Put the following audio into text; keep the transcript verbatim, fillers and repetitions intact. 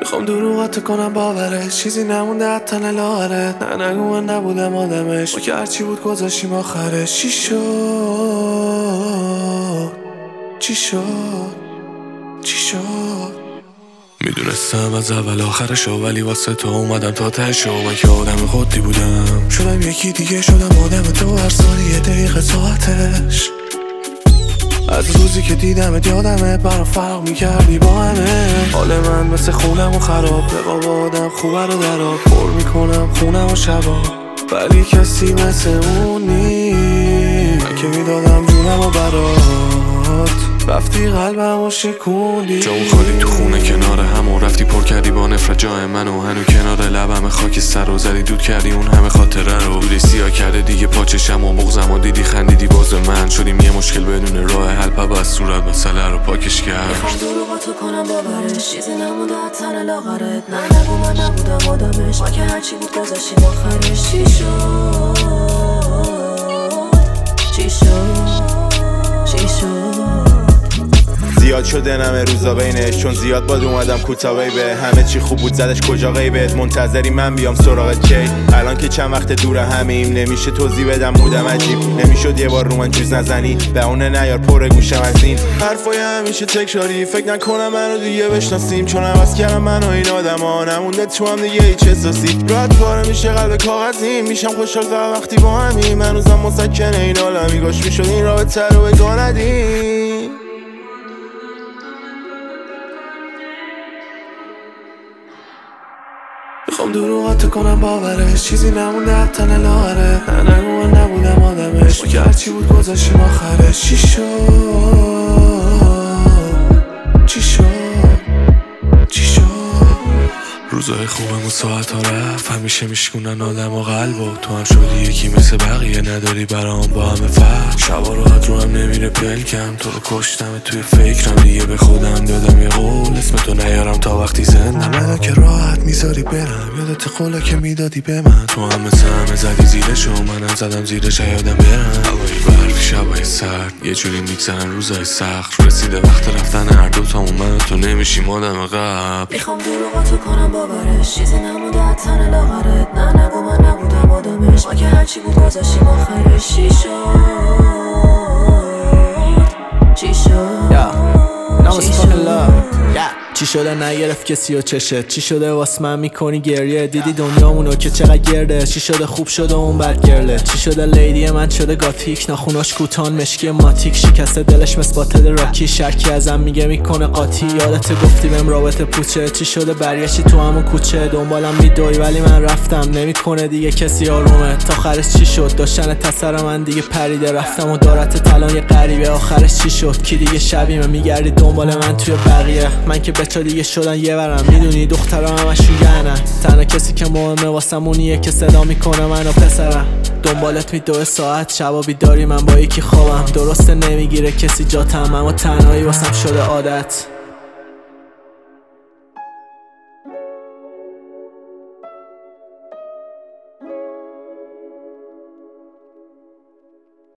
میخوام دروغاتو کنم باورش، چیزی نمونده از تن لاغرت. نه نگو من نبودم آدمش، ما که هرچی بود گذاشتیم آخرش. چی شد چی شد چی شد میدونستم از اول آخرشو، ولی واسه تو اومدم تا تهشو. من که آدم خودی بودم، شدم یکی دیگه، شدم آدم تو هر ثانیه دقیقه ساعتش. از روزی که دیدمت یادمت برام فرق میکردی با همه. حال من مثل خونم و خراب، رقاب آدم خوبه رو دراب. پر میکنم خونم و شبا، ولی کسی مثل اون نیست. من که میدادم جونم و برات، رفتی قلبم و شکوندی. جا اون خالی تو خونه کنار همون، رفتی پر کردی با نفرت جای منو. هنو کنار لبم خاک سر و زدی دود کردی اون همه خاطره رو. بودی سیاه کرده دیگه پاچشم و بغزم و دیدی خندیدی باز من. شدیم یه مشکل بدون راه حل، پا از صورت مسئله رو پاکش کرد. میخوام دروغاتو کنم باورش، چیزی نمونده از تن لاغرت. نه نگو من نبودم آدمش، ما که هرچی بود گذاشتیم آخرش. چی شد چی شد چی شد زیاد شده نمه روزا بینش، چون زیاد باد اومدم کوتاه به همه چی خوب بود زدش کجا غیبت. منتظری من بیام سراغت کی؟ الان که چند وقت دور همیم، نمیشه توضیح بدم مودم عجیب. نمیشد یه بار رو من جوز نزنی، به اونه نیار پر گوشم از این حرفای همیشه تکراری. فکر نکنم منو دیگه بشناسیم، چون عوض کردم من و این آدما. نمونده تو هم دیگه هیچ احساسی. راحت پاره میشه قلب کاغذی، میشم خوشحال فقط وقتی با همیم. هنوزم مسکنه این عالمی، گاش میشد این رابطه رو بگاه ندیم. میخوام دروغاتو کنم باورش، چیزی نمونده از تن لاغرت. نه نگو من نبودم آدمش، ما که هرچی بود گذاشتیم آخرش. چی شد چی شد چی شد روزای خوبم و ساعت ها رفت، همیشه میشکونن آدم و قلب. و تو هم شدی یکی مثل بقیه، نداری برام با همه فرق. شبا راحت رو هم نمیره پلکم، تو رو کشتم توی فکرم. دیگه به خودم دادم یه قول، اسم تو نیارم تا وقتی زنده. منو که راحت میذاری برم، یادت قولا که میدادی به من. تو هم مثل همه زدی زیرشو، منم زدم زیرش یادم برم. هوایی برفی شبای سرد، یه جوری میگذرن روزای سخت. رسیده وقت رفتن هر دوتامون، من و تو نمیشیم آدم قبل. میخوام دروغاتو کنم باورش، چیزی نمونده از تن لاغرت. نه نگو من نبودم آدمش، ما که هرچی بود گذاشتیم آخرش. چی شد چی شد چی شد چی شده نگرفت کسی و چشت؟ چی شده واس من میکنی گریه؟ دیدی دنیامونو که چقدر گرده؟ چی شده خوب شده اون بد گرله؟ چی شده لیدی من شده گاتیک، ناخوناش کوتان مشکی ماتیک. شکسته دلش مثل باتل راکی، شرکی ازم میگه میکنه قاطی. یادت گفتی بهم رابطه پوچه؟ چی شده برگشتی تو همون کوچه؟ دنبالم میدوی ولی من رفتم، نمیکنه دیگه کسی آرومه. تا آخرش چی شد؟ داشتن تسر من دیگه پریده، رفتم و دارت تلان یه غریبه. آخرش چی شد؟ کی دیگه شبیمه میگردی دنبال من توی بقیه؟ من که بچا دیگه شدن یه ورم، میدونی دخترم همشون گنن. تنها کسی که مهمه واسمونیه که صدا میکنه منو پسرم. دنبالت میدوه ساعت، شبا بیداری من با یکی خوابم. درسته نمیگیره کسی جاتم، اما تنهایی واسم شده عادت.